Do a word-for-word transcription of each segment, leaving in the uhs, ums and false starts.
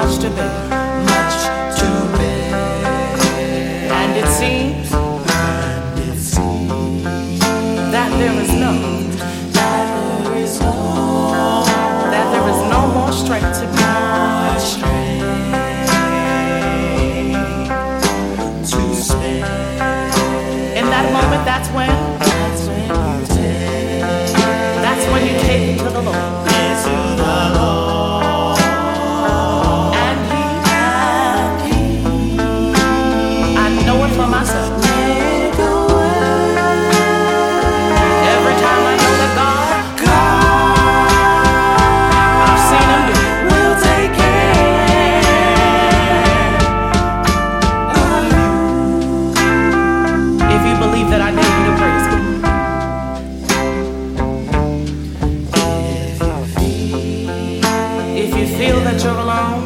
much to bear, much to bear. and it seems And it seems that there is no, that there is no that there is no more strength to be. more strength to spare. In that moment, that's when, That's when you take that's when you take it to the Lord. it to the Lord. And He, And He I know it for myself. make a way. Every time I know that God, God I've seen Him do it. will take care of you. If you believe that, I dare you to praise Him. If you feel that you're alone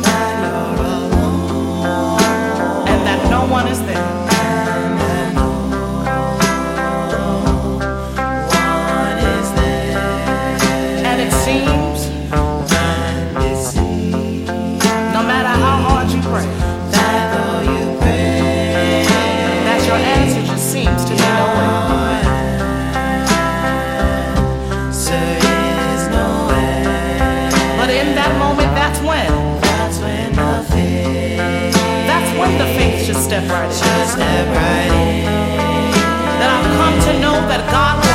and that no one is there, One is there, and it seems and it seems no matter how hard you pray, that though you pray, that your answer just seems to be no way. answer is no way. But in that moment, that's when, That's when the faith that's when the faith should step right in. should step right in. That I've come to know that God